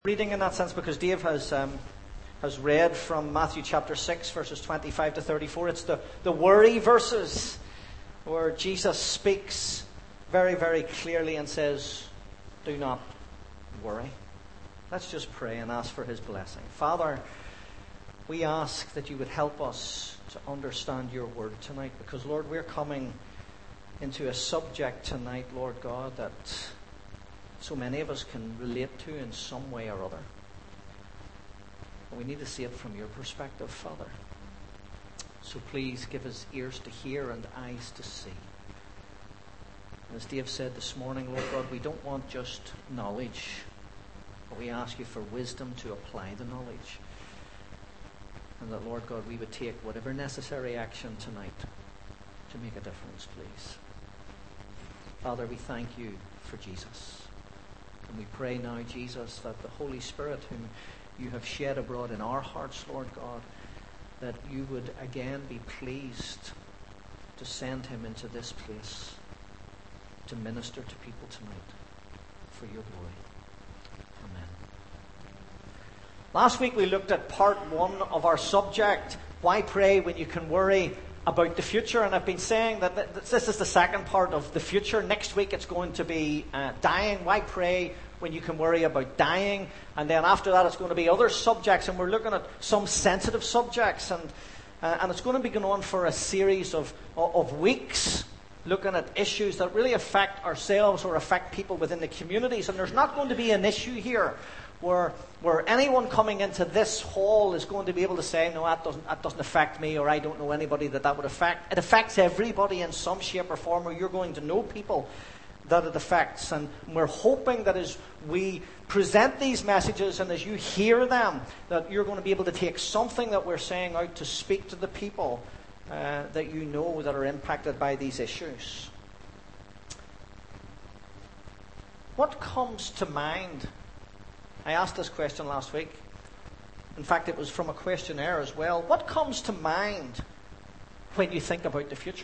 Reading in that sense because Dave has read from Matthew chapter 6 verses 25 to 34. It's the worry verses where Jesus speaks very, very clearly and says, do not worry. Let's just pray and ask for his blessing. Father, we ask that you would help us to understand your word tonight, because Lord, we're coming into a subject tonight, Lord God, that so many of us can relate to in some way or other. And we need to see it from your perspective, Father. So please give us ears to hear and eyes to see. And as Dave said this morning, Lord God, we don't want just knowledge, but we ask you for wisdom to apply the knowledge. And that, Lord God, we would take whatever necessary action tonight to make a difference, please. Father, we thank you for Jesus. And we pray now, Jesus, that the Holy Spirit, whom you have shed abroad in our hearts, Lord God, that you would again be pleased to send him into this place to minister to people tonight for your glory. Amen. Last week we looked at part 1 of our subject, why pray when you can worry about the future. And I've been saying that this is the second part of the future. Next week it's going to be dying. Why pray when you can worry about dying? And then after that it's going to be other subjects, and we're looking at some sensitive subjects, and it's going to be going on for a series of weeks, looking at issues that really affect ourselves or affect people within the communities. And there's not going to be an issue here where anyone coming into this hall is going to be able to say, no, that doesn't affect me, or I don't know anybody that would affect. It affects everybody in some shape or form, or you're going to know people that it affects. And we're hoping that as we present these messages and as you hear them, that you're going to be able to take something that we're saying out to speak to the people that you know that are impacted by these issues. What comes to mind? I asked this question last week. In fact, it was from a questionnaire as well. What comes to mind when you think about the future?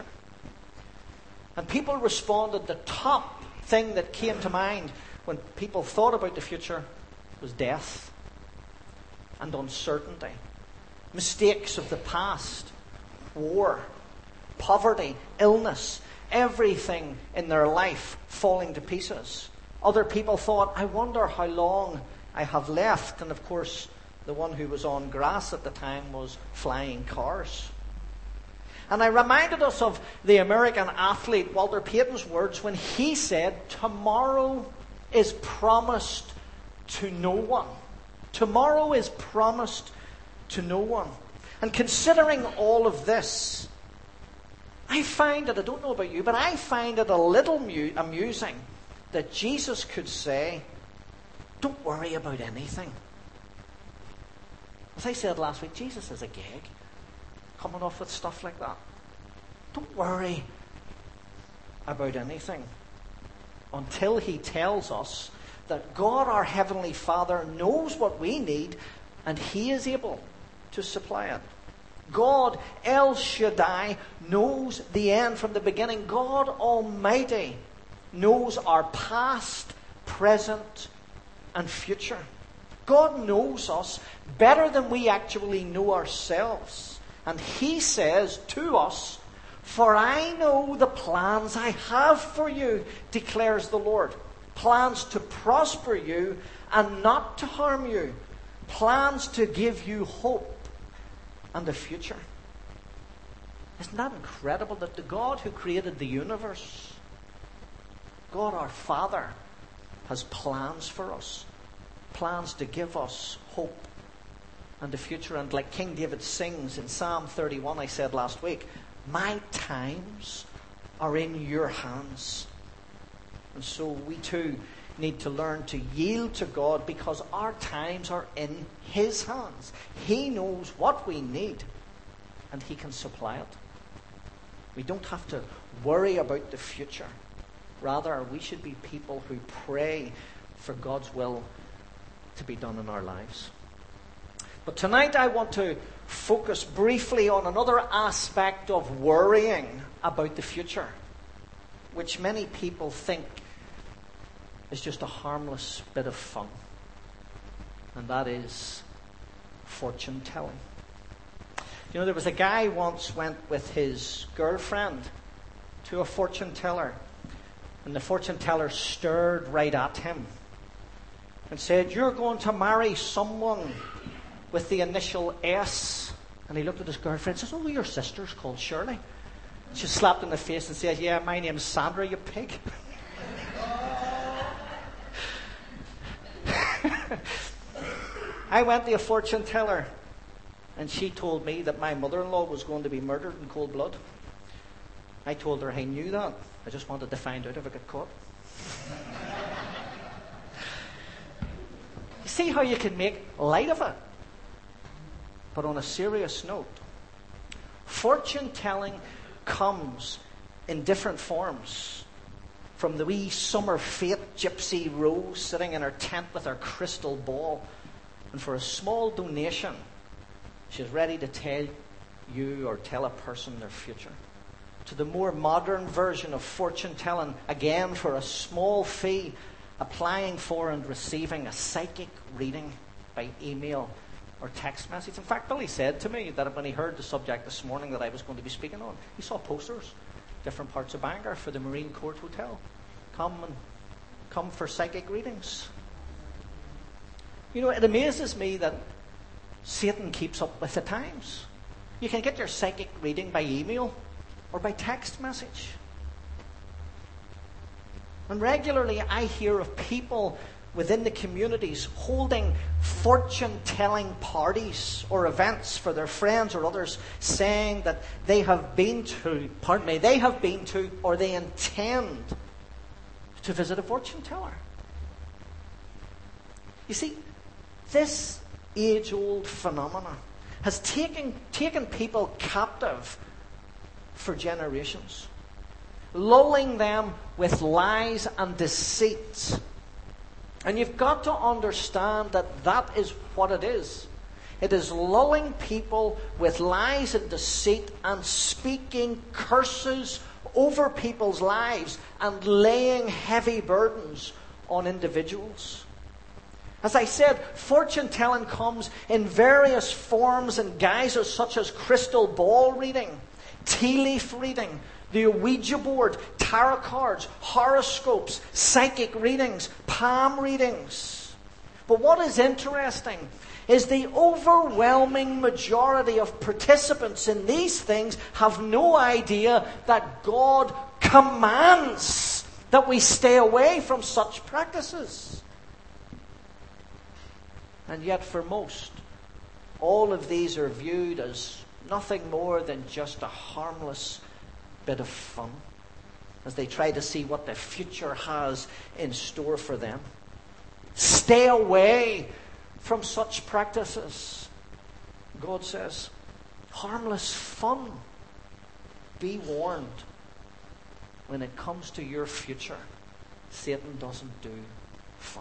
And people responded, the top thing that came to mind when people thought about the future was death and uncertainty, mistakes of the past, war, poverty, illness, everything in their life falling to pieces. Other people thought, I wonder how long I have left. And of course, the one who was on grass at the time was flying cars. And I reminded us of the American athlete Walter Payton's words when he said, tomorrow is promised to no one. Tomorrow is promised to no one. And considering all of this, I find it, I don't know about you, but I find it a little amusing that Jesus could say, don't worry about anything. As I said last week, Jesus is a gag, coming off with stuff like that. Don't worry about anything until he tells us that God, our Heavenly Father, knows what we need and he is able to supply it. God, El Shaddai, knows the end from the beginning. God Almighty knows our past, present, and future. God knows us better than we actually know ourselves. And he says to us, for I know the plans I have for you, declares the Lord. Plans to prosper you and not to harm you. Plans to give you hope and a future. Isn't that incredible that the God who created the universe, God our Father, has plans for us, plans to give us hope and a future. And like King David sings in Psalm 31, I said last week, my times are in your hands. And so we too need to learn to yield to God, because our times are in his hands. He knows what we need and he can supply it. We don't have to worry about the future. Rather, we should be people who pray for God's will to be done in our lives. But tonight I want to focus briefly on another aspect of worrying about the future, which many people think is just a harmless bit of fun. and that is fortune telling. You know, there was a guy once went with his girlfriend to a fortune teller, and the fortune teller stared right at him and said, "You're going to marry someone with the initial S." And he looked at his girlfriend and says, "Oh, your sister's called Shirley." She slapped him in the face and said, "Yeah, my name's Sandra, you pig." I went to a fortune teller, and she told me that my mother-in-law was going to be murdered in cold blood. I told her I knew that. I just wanted to find out if I got caught. You see how you can make light of it? But on a serious note, fortune telling comes in different forms. From the wee summer fete gypsy Rose sitting in her tent with her crystal ball, and for a small donation, she's ready to tell you or tell a person their future. To the more modern version of fortune telling, again for a small fee, applying for and receiving a psychic reading by email or text message. In fact, Billy said to me that when he heard the subject this morning that I was going to be speaking on, he saw posters, different parts of Bangor, for the Marine Court Hotel. Come for psychic readings. You know, it amazes me that Satan keeps up with the times. You can get your psychic reading by email or by text message. And regularly I hear of people within the communities holding fortune-telling parties or events for their friends or others, saying that they have been to, or they intend to visit a fortune teller. You see, this age-old phenomenon has taken people captive for generations, lulling them with lies and deceit. And you've got to understand that that is what it is. It is lulling people with lies and deceit and speaking curses over people's lives and laying heavy burdens on individuals. As I said, fortune telling comes in various forms and guises such as crystal ball reading, tea leaf reading, the Ouija board, tarot cards, horoscopes, psychic readings, palm readings. But what is interesting is the overwhelming majority of participants in these things have no idea that God commands that we stay away from such practices. And yet for most, all of these are viewed as nothing more than just a harmless bit of fun as they try to see what the future has in store for them. Stay away from such practices. God says, harmless fun. Be warned. When it comes to your future, Satan doesn't do fun.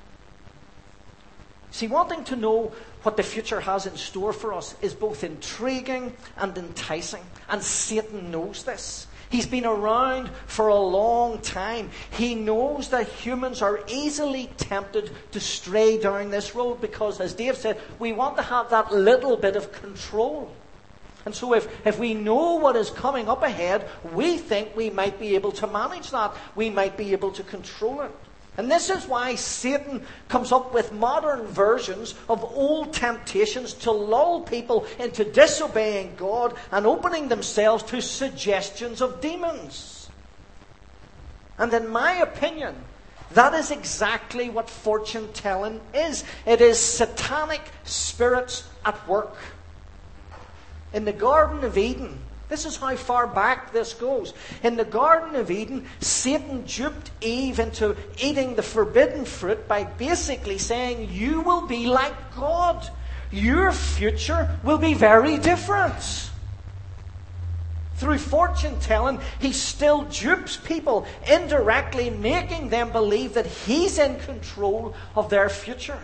See, wanting to know what the future has in store for us is both intriguing and enticing. And Satan knows this. He's been around for a long time. He knows that humans are easily tempted to stray down this road because, as Dave said, we want to have that little bit of control. And so if we know what is coming up ahead, we think we might be able to manage that. We might be able to control it. And this is why Satan comes up with modern versions of old temptations to lull people into disobeying God and opening themselves to suggestions of demons. And in my opinion, that is exactly what fortune telling is. It is satanic spirits at work. In the Garden of Eden, this is how far back this goes. In the Garden of Eden, Satan duped Eve into eating the forbidden fruit by basically saying, you will be like God. Your future will be very different. Through fortune telling, he still dupes people, indirectly making them believe that he's in control of their future.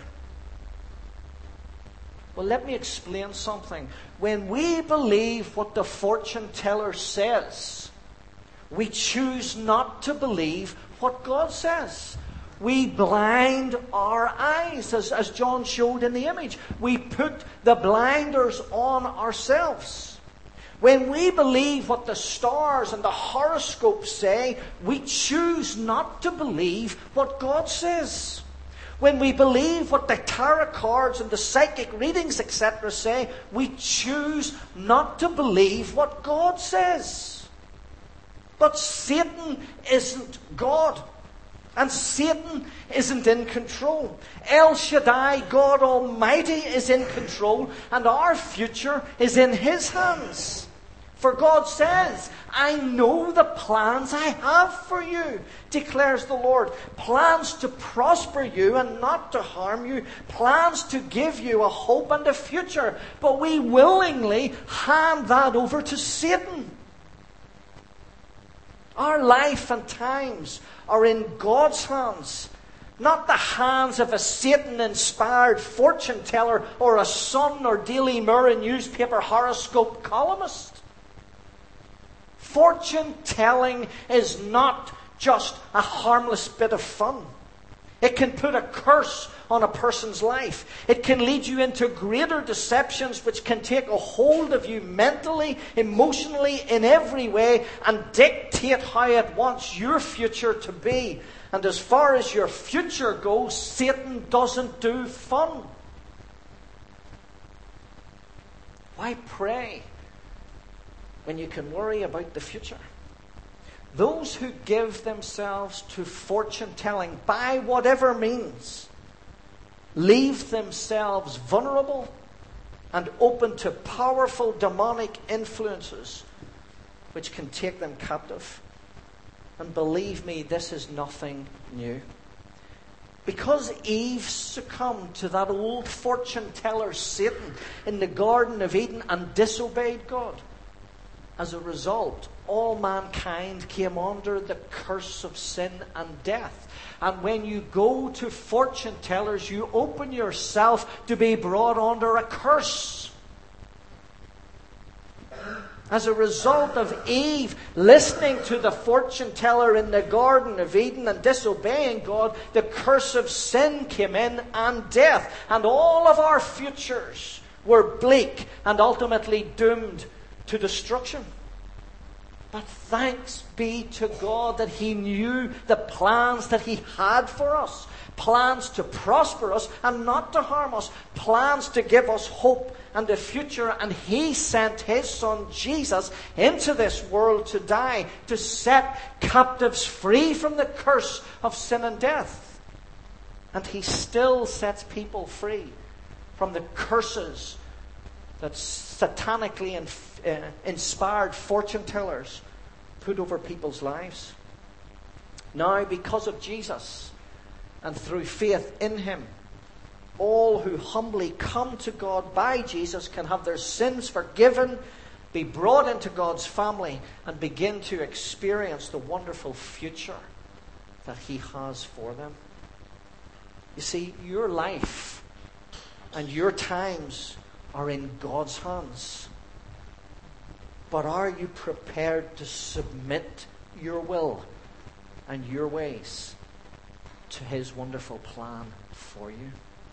Well, let me explain something. When we believe what the fortune teller says, we choose not to believe what God says. we blind our eyes, as John showed in the image. We put the blinders on ourselves. When we believe what the stars and the horoscopes say, we choose not to believe what God says. When we believe what the tarot cards and the psychic readings, etc. say, we choose not to believe what God says. But Satan isn't God. And Satan isn't in control. El Shaddai, God Almighty, is in control, and our future is in His hands. For God says, I know the plans I have for you, declares the Lord. Plans to prosper you and not to harm you. Plans to give you a hope and a future. But we willingly hand that over to Satan. Our life and times are in God's hands, not the hands of a Satan-inspired fortune teller or a Sun or Daily Mirror newspaper horoscope columnist. Fortune telling is not just a harmless bit of fun. It can put a curse on a person's life. It can lead you into greater deceptions which can take a hold of you mentally, emotionally, in every way, and dictate how it wants your future to be. And as far as your future goes, Satan doesn't do fun. Why pray when you can worry about the future? Those who give themselves to fortune telling by whatever means leave themselves vulnerable and open to powerful demonic influences which can take them captive. And believe me, this is nothing new. Because Eve succumbed to that old fortune teller Satan in the Garden of Eden and disobeyed God, as a result, all mankind came under the curse of sin and death. And when you go to fortune tellers, you open yourself to be brought under a curse. As a result of Eve listening to the fortune teller in the Garden of Eden and disobeying God, the curse of sin came in and death. And all of our futures were bleak and ultimately doomed to destruction. But thanks be to God that He knew the plans that He had for us. Plans to prosper us and not to harm us. Plans to give us hope and a future. And He sent His Son Jesus into this world to die, to set captives free from the curse of sin and death. And He still sets people free from the curses that satanically inspired fortune tellers put over people's lives. Now, because of Jesus and through faith in Him, all who humbly come to God by Jesus can have their sins forgiven, be brought into God's family, and begin to experience the wonderful future that He has for them. You see, your life and your times are in God's hands. But are you prepared to submit your will and your ways to His wonderful plan for you?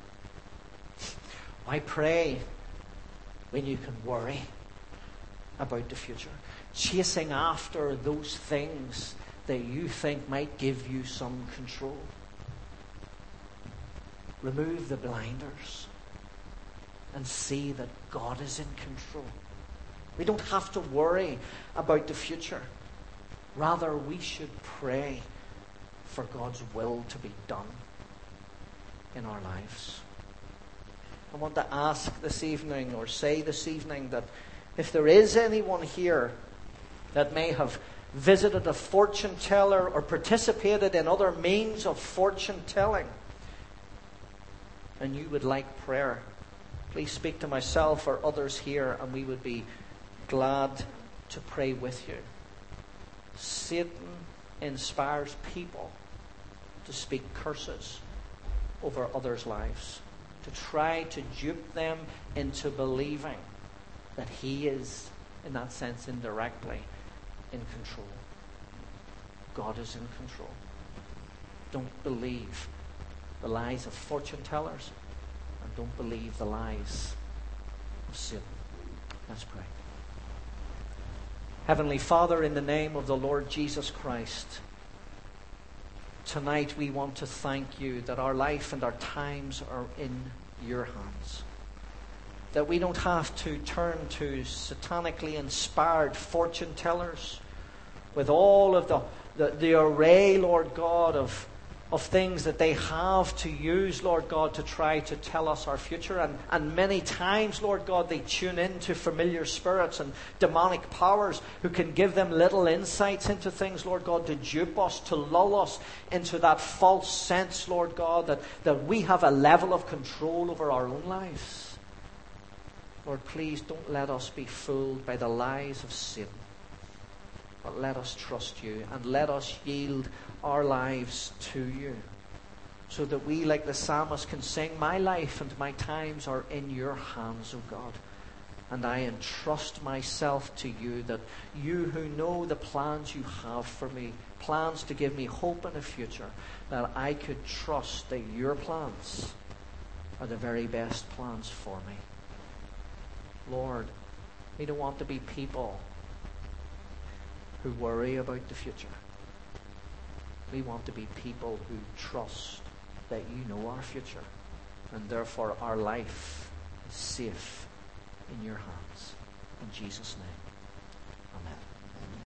I pray when you can worry about the future, chasing after those things that you think might give you some control. Remove the blinders and see that God is in control. We don't have to worry about the future. Rather, we should pray for God's will to be done in our lives. I want to ask this evening, or say this evening, that if there is anyone here that may have visited a fortune teller or participated in other means of fortune telling, and you would like prayer, please speak to myself or others here, and we would be glad to pray with you. Satan inspires people to speak curses over others' lives, to try to dupe them into believing that he is, in that sense, indirectly in control. God is in control. Don't believe the lies of fortune tellers, and don't believe the lies of Satan. Let's pray. Heavenly Father, in the name of the Lord Jesus Christ, tonight we want to thank you that our life and our times are in your hands. That we don't have to turn to satanically inspired fortune tellers with all of the array, Lord God, of things that they have to use, Lord God, to try to tell us our future. And many times, Lord God, they tune into familiar spirits and demonic powers who can give them little insights into things, Lord God, to dupe us, to lull us into that false sense, Lord God, that we have a level of control over our own lives. Lord, please don't let us be fooled by the lies of Satan, but let us trust you and let us yield our lives to you, so that we, like the psalmist, can sing, my life and my times are in your hands, O God. And I entrust myself to you, that you who know the plans you have for me, plans to give me hope and a future, that I could trust that your plans are the very best plans for me. Lord, we don't want to be people who worry about the future. We want to be people who trust that you know our future, and therefore our life is safe in your hands. In Jesus' name.